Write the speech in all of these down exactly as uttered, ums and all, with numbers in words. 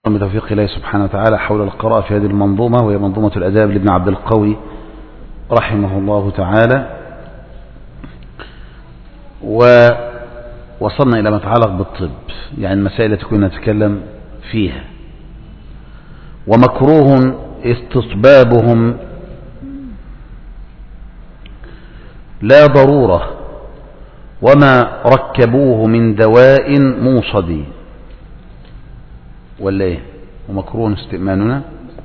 بتوفيق الله سبحانه وتعالى حول القراءة في هذه المنظومة، وهي منظومة الأداب لابن عبد القوي رحمه الله تعالى. ووصلنا إلى ما يتعلق بالطب، يعني المسائل التي كنا نتكلم فيها. ومكروه استطبابهم لا ضرورة، وما ركبوه من دواء موصد. ولا ايه؟ ومكروه استئماننا.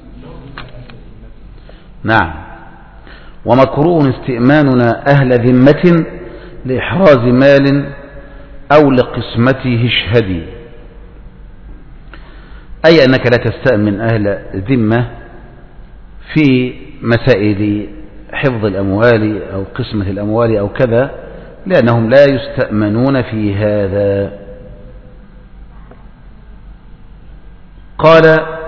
نعم. ومكروه استئماننا أهل ذمة لإحراز مال أو لقسمته اشهدي، أي أنك لا تستأمن أهل ذمة في مسائل حفظ الأموال أو قسمة الأموال أو كذا، لأنهم لا يستأمنون في هذا. قال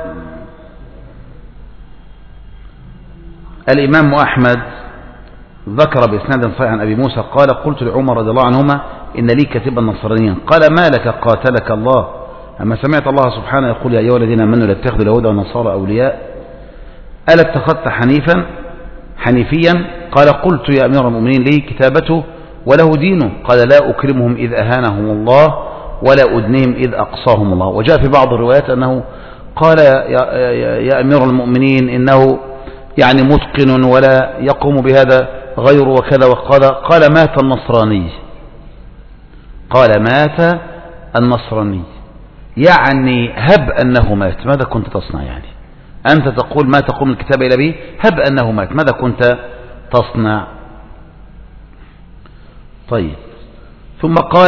الإمام أحمد ذكر بإسناد صحيح عن أبي موسى قال: قلت لعمر رضي الله عنهما: إن لي كتبا نصرانيا. قال: ما لك قاتلك الله، أما سمعت الله سبحانه يقول: يا أيها الذين آمنوا لا تتخذوا اليهود والنصارى أولياء، ألا اتخذت حنيفا حنيفيا؟ قال: قلت يا أمير المؤمنين لي كتابته وله دينه. قال: لا أكرمهم إذ أهانهم الله ولا أدنهم إذ أقصاهم الله. وجاء في بعض الروايات أنه قال: يا, يا أمير المؤمنين إنه يعني متقن ولا يقوم بهذا غير وكذا وقال. قال: مات النصراني. قال: مات النصراني، يعني هب أنه مات، ماذا كنت تصنع؟ يعني أنت تقول ما تقوم الكتاب إلى به، هب أنه مات، ماذا كنت تصنع؟ طيب. ثم قال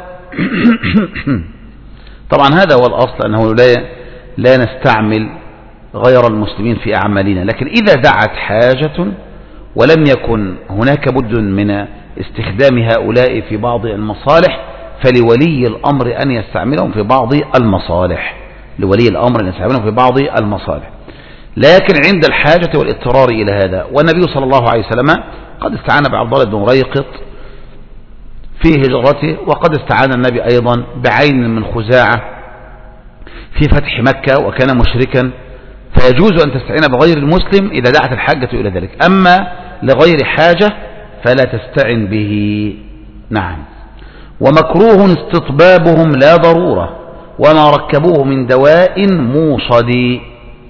طبعا هذا هو الأصل، أنه لا لا نستعمل غير المسلمين في أعمالنا، لكن إذا دعت حاجة ولم يكن هناك بد من استخدام هؤلاء في بعض المصالح، فلولي الأمر أن يستعملهم في بعض المصالح لولي الأمر أن يستعملهم في بعض المصالح، لكن عند الحاجة والاضطرار إلى هذا. والنبي صلى الله عليه وسلم قد استعان بعبد الله بن ريقط في هجرته، وقد استعان النبي أيضا بعين من خزاعة في فتح مكة وكان مشركا، فيجوز أن تستعين بغير المسلم إذا دعت الحاجة إلى ذلك، أما لغير حاجة فلا تستعن به. نعم. ومكروه استطبابهم لا ضرورة، وما ركبوه من دواء موصد.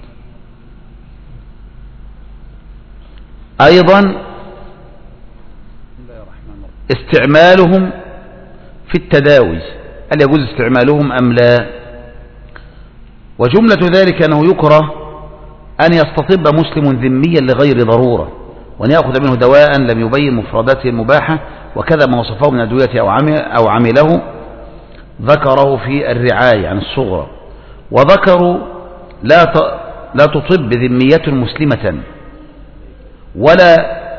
أيضا استعمالهم في التداوي، هل يجوز استعمالهم أم لا؟ وجملة ذلك أنه يكره أن يستطب مسلم ذميا لغير ضرورة، وأن يأخذ منه دواء لم يبين مفرداته المباحة، وكذا ما وصفه من أدوية أو عمله ذكره في الرعاية عن الصغرى. وذكروا لا لا تطب ذمية مسلمة ولا،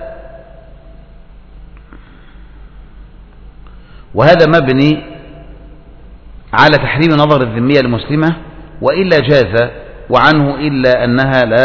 وهذا مبني على تحريم نظر الذمية المسلمة، وإلا جاز وعنه إلا أنها لا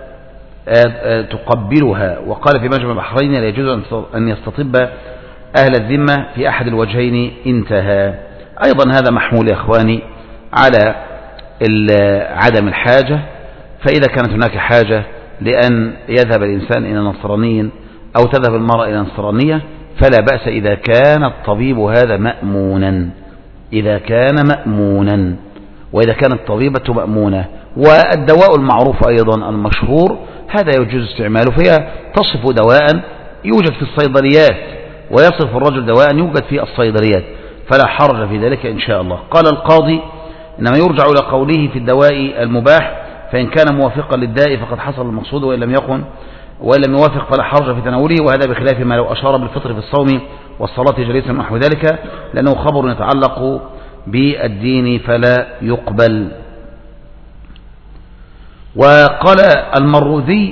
تقبلها. وقال في مجمع البحرين: لا يجوز أن يستطب أهل الذمة في أحد الوجهين. انتهى. أيضا هذا محمول يا أخواني على عدم الحاجة، فإذا كانت هناك حاجة لأن يذهب الإنسان إلى نصراني أو تذهب المرأة إلى نصرانية فلا بأس إذا كان الطبيب هذا مأمونا، إذا كان مأمونا وإذا كانت الطبيبة مأمونة. والدواء المعروف أيضا المشهور هذا يجوز استعماله، فهي تصف دواء يوجد في الصيدليات ويصف الرجل دواء يوجد في الصيدليات، فلا حرج في ذلك إن شاء الله. قال القاضي: إنما يرجع إلى قوله في الدواء المباح، فإن كان موافقا للداء فقد حصل المقصود، وإن لم يكن وإن لم يوافق فلا حرج في تناوله. وهذا بخلاف ما لو أشار بالفطر في الصوم والصلاة جليسا ونحو ذلك، لأنه خبر يتعلق بالدين فلا يقبل. وقال المروذي: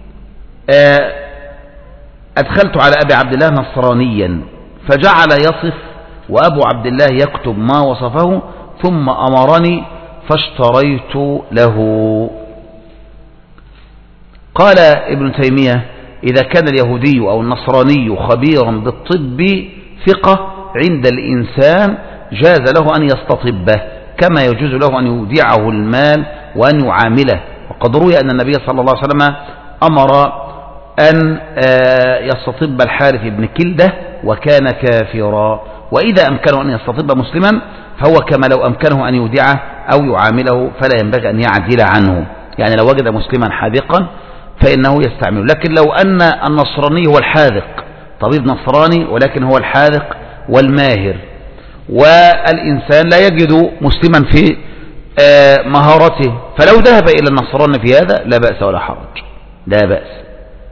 أدخلت على أبي عبد الله نصرانيا فجعل يصف وأبو عبد الله يكتب ما وصفه، ثم أمرني فاشتريت له. قال ابن تيمية: إذا كان اليهودي أو النصراني خبيرا بالطب ثقة عند الإنسان جاز له أن يستطبه، كما يجوز له أن يوديعه المال وأن يعامله. وقد روي أن النبي صلى الله عليه وسلم أمر أن يستطب الحارث بن كلدة وكان كافرا، وإذا أمكنه أن يستطب مسلما فهو كما لو أمكنه أن يودعه أو يعامله، فلا ينبغي أن يعدل عنه. يعني لو وجد مسلما حاذقا فإنه يستعمله. لكن لو أن النصراني هو الحاذق، طبيب نصراني ولكن هو الحاذق والماهر، والإنسان لا يجد مسلما في مهارته، فلو ذهب إلى النصراني في هذا لا بأس ولا حرج، لا بأس.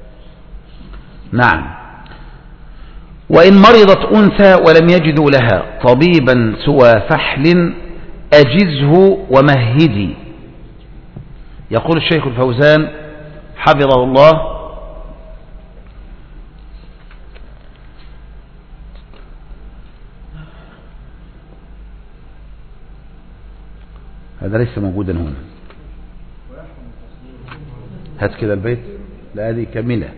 نعم. وإن مرضت أنثى ولم يجدوا لها طبيبا سوى فحل أجزه ومهدي. يقول الشيخ الفوزان حفظه الله: هذا ليس موجودا هنا، هات كده البيت، لا هذه كاملة،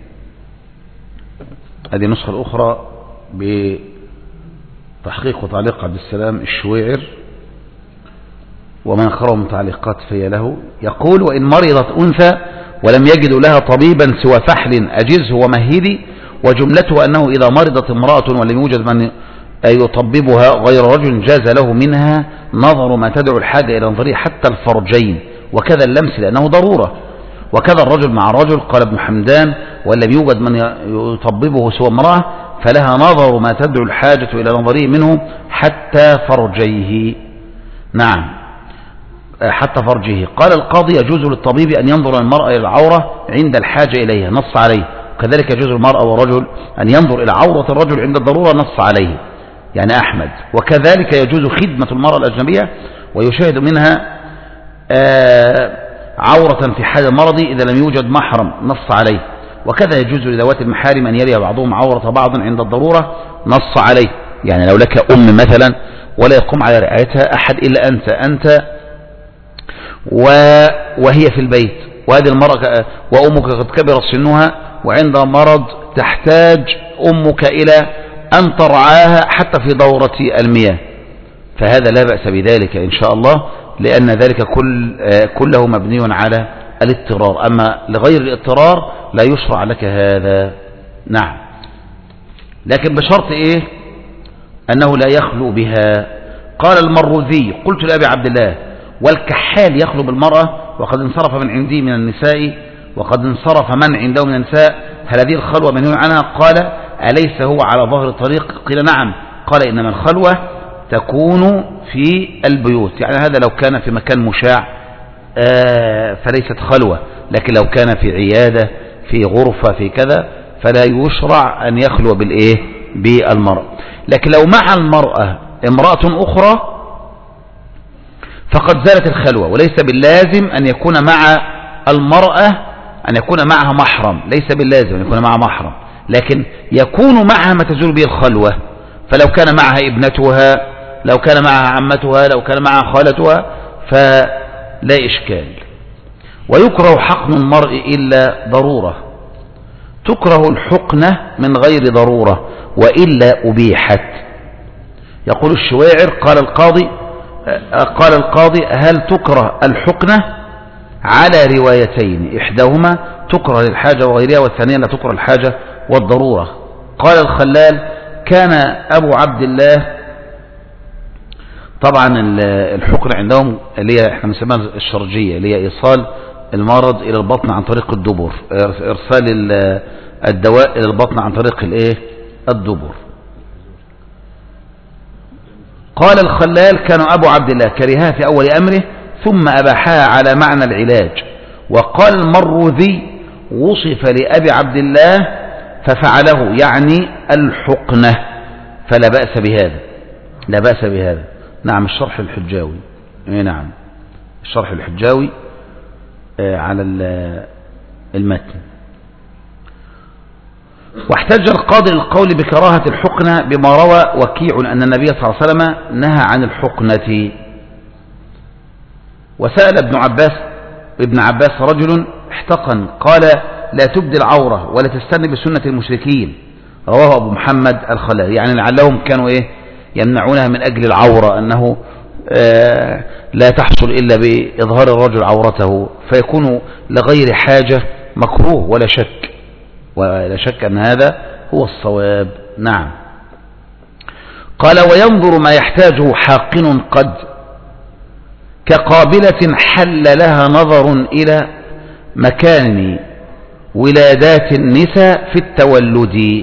هذه النسخة الأخرى بتحقيق وتعليق عبد السلام الشويعر ومن خرج من تعليقات في له. يقول: وإن مرضت أنثى ولم يجدوا لها طبيبا سوى فحل أجزه ومهدي. وجملته أنه إذا مرضت امرأة ولم يوجد من يطببها غير رجل جاز له منها نظر ما تدعو الحاجة إلى نظره حتى الفرجين، وكذا اللمس لأنه ضرورة، وكذا الرجل مع الرجل. قال ابن حمدان: ولم يوجد من يطببه سوى امرأة فلها نظر ما تدعو الحاجة إلى نظره منه حتى فرجيه. نعم، حتى فرجه. قال القاضي: يجوز للطبيب أن ينظر المرأة إلى العورة عند الحاجة إليها، نص عليه. وكذلك يجوز المرأة والرجل أن ينظر إلى عورة الرجل عند الضرورة، نص عليه، يعني أحمد. وكذلك يجوز خدمة المرأة الأجنبية ويشاهد منها آه عورة في حال المرض إذا لم يوجد محرم، نص عليه. وكذا يجوز لذوات المحارم أن يلي بعضهم عورة بعض عند الضرورة، نص عليه. يعني لو لك أم مثلا ولا يقوم على رعايتها أحد إلا أنت أنت وهي في البيت، وهذه المرأة وأمك قد كبرت سنها وعند مرض تحتاج أمك إلى أن ترعاها حتى في دورة المياه، فهذا لا بأس بذلك إن شاء الله، لأن ذلك كل كله مبني على الاضطرار. أما لغير الاضطرار لا يشرع لك هذا. نعم، لكن بشرط إيه؟ أنه لا يخلو بها. قال المروذي: قلت لأبي عبد الله: والكحال يخلو بالمرأة وقد انصرف من عندي من النساء وقد انصرف من عنده من النساء، هل هذه الخلوة منهي عنها؟ قال: أليس هو على ظهر الطريق؟ قيل: نعم. قال: إنما الخلوة تكون في البيوت. يعني هذا لو كان في مكان مشاع آه فليست خلوة، لكن لو كان في عيادة في غرفة في كذا فلا يشرع أن يخلو بالإيه؟ بالمرأة. لكن لو مع المرأة امرأة أخرى فقد زالت الخلوة، وليس باللازم أن يكون مع المرأة أن يكون معها محرم، ليس باللازم أن يكون معها محرم، لكن يكون معها ما تزول به الخلوة. فلو كان معها ابنتها، لو كان معها عمتها، لو كان معها خالتها فلا إشكال. ويكره حقن المرء إلا ضرورة، تكره الحقنة من غير ضرورة وإلا أبيحت. يقول الشويعر: قال القاضي قال القاضي هل تكره الحقنة؟ على روايتين، إحداهما تكره للحاجة وغيرها، والثانية لا تكره الحاجة والضرورة. قال الخلال: كان أبو عبد الله، طبعا الحقنة عندهم اللي هي احنا بنسميها الشرجية، اللي هي إيصال المرض إلى البطن عن طريق الدبر، إرسال الدواء إلى البطن عن طريق الايه؟ الدبر. قال الخلال: كان أبو عبد الله كرهها في أول أمره ثم أباحها على معنى العلاج. وقال المروذي: وصف لأبي عبد الله ففعله، يعني الحقنة، فلا بأس بهذا، لا بأس بهذا. نعم، الشرح الحجاوي، نعم الشرح الحجاوي على المتن. واحتج القاضي للقول بكراهة الحقنة بما روى وكيع أن النبي صلى الله عليه وسلم نهى عن الحقنة. وسأل ابن عباس ابن عباس رجل احتقن قال: لا تبدي العورة ولا تستني بسنة المشركين. رواه أبو محمد الخلال. يعني لعلهم كانوا إيه؟ يمنعونها من أجل العورة، أنه لا تحصل إلا بإظهار الرجل عورته، فيكون لغير حاجة مكروه ولا شك، ولا شك أن هذا هو الصواب. نعم. قال وينظر ما يحتاجه حاقن قد كقابلة حل لها نظر إلى مكان ولادات النساء في التولد،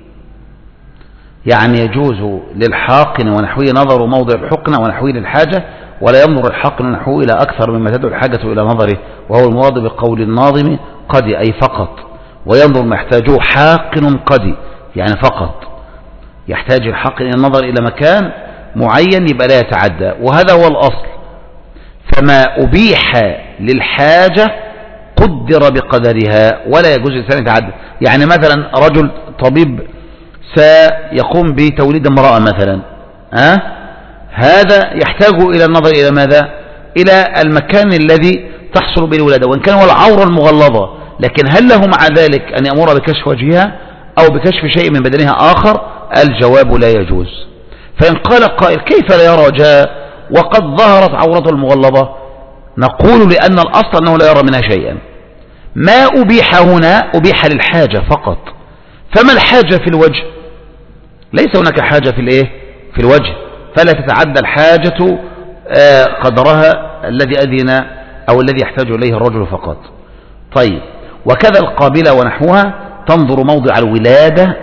يعني يجوز للحاقن ونحوه نظر موضع الحقن ونحوه للحاجة، ولا ينظر الحاقن ونحوه إلى أكثر مما تدعو الحاجة إلى نظره، وهو المراد بقول الناظم قد أي فقط. وينظر ما يحتاجه حاقن قد يعني فقط، يحتاج الحاقن إلى النظر إلى مكان معين يبقى لا يتعدى، وهذا هو الأصل. فما أبيح للحاجة قدر بقدرها ولا يجوز الإنسان يتعدى. يعني مثلا رجل طبيب سيقوم بتوليد امرأة مثلا، ها؟ هذا يحتاج إلى النظر إلى ماذا؟ إلى المكان الذي تحصل به الولادة، وإن كان هو العورة المغلظة، لكن هل له مع ذلك أن يأمر بكشف وجهها أو بكشف شيء من بدنها آخر؟ الجواب لا يجوز. فإن قال قائل كيف لا يرى جاء وقد ظهرت عورته المغلظة؟ نقول لأن الأصل أنه لا يرى منها شيئا. ما أبيح هنا أبيح للحاجة فقط. فما الحاجة في الوجه؟ ليس هناك حاجة في الايه في الوجه، فلا تتعدى الحاجة قدرها الذي أذن أو الذي يحتاج إليه الرجل فقط. طيب، وكذا القابلة ونحوها تنظر موضع الولادة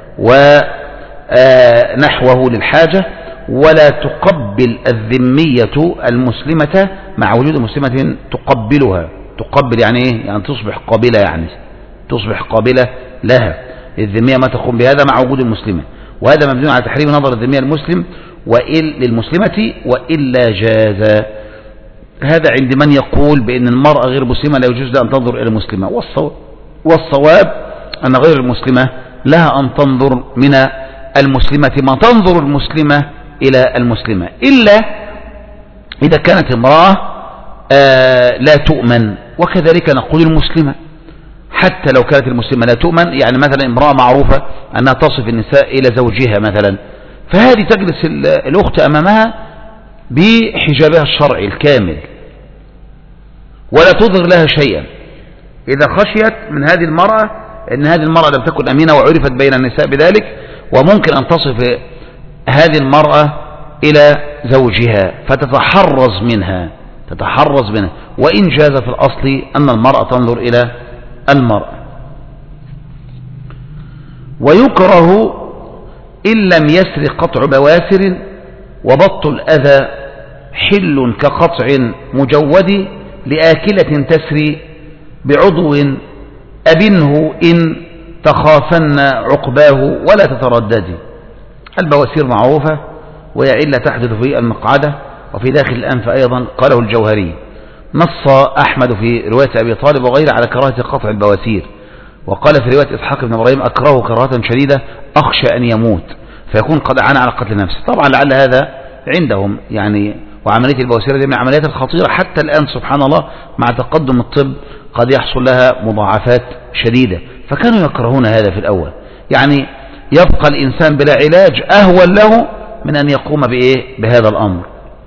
ونحوه للحاجة، ولا تقبل الذمية المسلمة مع وجود مسلمة تقبلها. تقبل يعني ايه؟ يعني تصبح قابلة، يعني تصبح قابلة لها. الذمية ما تقوم بهذا مع وجود المسلمة، وهذا مبني على تحريم نظر الذمية المسلم وإل للمسلمة وإلا جاز. هذا عند من يقول بأن المرأة غير مسلمة لا يجوز لها أن تنظر إلى المسلمة، والصواب أن غير المسلمة لها أن تنظر من المسلمة ما تنظر المسلمة إلى المسلمة، إلا إذا كانت امرأة لا تؤمن. وكذلك نقول المسلمة حتى لو كانت المسلمة لا تؤمن، يعني مثلا امرأة معروفة أنها تصف النساء إلى زوجها مثلا، فهذه تجلس الأخت أمامها بحجابها الشرعي الكامل ولا تظهر لها شيئا. إذا خشيت من هذه المرأة أن هذه المرأة لم تكن أمينة وعرفت بين النساء بذلك، وممكن أن تصف هذه المرأة إلى زوجها فتتحرز منها تتحرز منها وإن جاز في الأصل أن المرأة تنظر إلى المرأة. ويكره إن لم يسر قطع بواسر وبط الأذى حل كقطع مجود لآكلة تسري بعضو أبنه إن تخافن عقباه ولا تترددي. البواسير معروفة وهي علة تحدث في المقعدة وفي داخل الأنف أيضا، قاله الجوهري. نص أحمد في رواية أبي طالب وغيره على كراهة قطع البواسير، وقال في رواية إسحاق بن إبراهيم أكره كراهة شديدة أخشى أن يموت فيكون قد أعان على قتل نفسه. طبعا لعل هذا عندهم يعني، وعملية البواسير دي من العمليات الخطيرة حتى الآن سبحان الله مع تقدم الطب قد يحصل لها مضاعفات شديدة، فكانوا يكرهون هذا في الأول. يعني يبقى الإنسان بلا علاج أهون له من أن يقوم بإيه بهذا الأمر.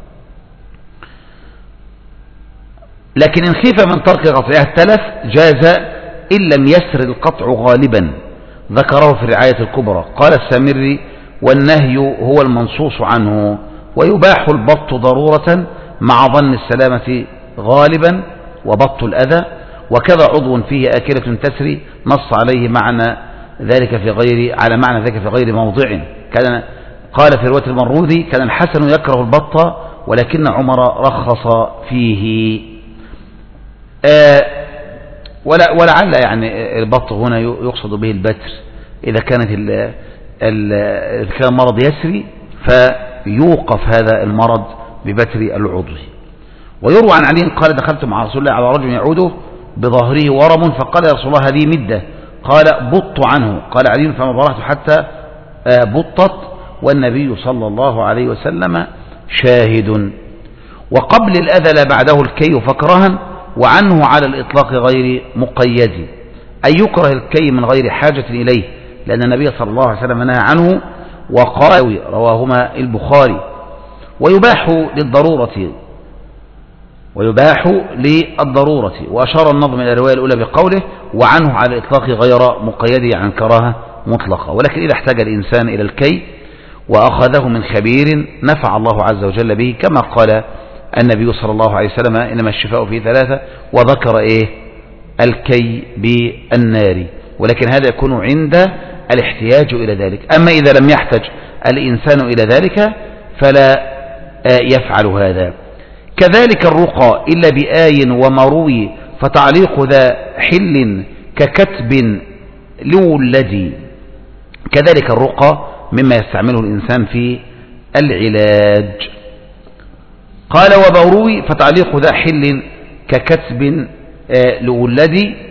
لكن إن خيف من ترك قطعها التلف جاز إن لم يسر القطع غالبا، ذكره في الرعاية الكبرى. قال السامري والنهي هو المنصوص عنه، ويباح البط ضرورة مع ظن السلامة غالبا وبط الأذى، وكذا عضو فيه آكلة تسري نص عليه معنى ذلك في غير على معنى ذلك في غير موضع. كان قال في رواية المروذي كان الحسن يكره البط ولكن عمر رخص فيه. آه ولا ولعل يعني البط هنا يقصد به البتر إذا كانت ال ال إذا كان مرض يسري فيوقف هذا المرض ببتر العضو. ويروى عن علي قال دخلت مع رسول الله على رجل يعوده بظهره ورم فقال يا رسول الله هذه مدة، قال بط عنه، قال علي فما برهت حتى بطت والنبي صلى الله عليه وسلم شاهد. وقبل الأذى لا بعده الكي فكرها، وعنه على الإطلاق غير مقيد، أي يكره الكي من غير حاجة إليه، لأن النبي صلى الله عليه وسلم نهى عنه وقال رواهما البخاري. ويباح للضرورة ويباح للضرورة. وأشار النظم إلى الرواية الأولى بقوله وعنه على الإطلاق غير مقيد عن كراهة مطلقة. ولكن إذا احتاج الإنسان إلى الكي وأخذه من خبير نفع الله عز وجل به، كما قال النبي صلى الله عليه وسلم إنما الشفاء في ثلاثة، وذكر إيه الكي بالنار، ولكن هذا يكون عند الاحتياج إلى ذلك. أما إذا لم يحتج الإنسان إلى ذلك فلا يفعل هذا. كذلك الرقى إلا بآي ومروي فتعليق ذا حل ككتب لولدي. كذلك الرقى مما يستعمله الإنسان في العلاج. قال ومروي فتعليق ذا حل ككتب لولدي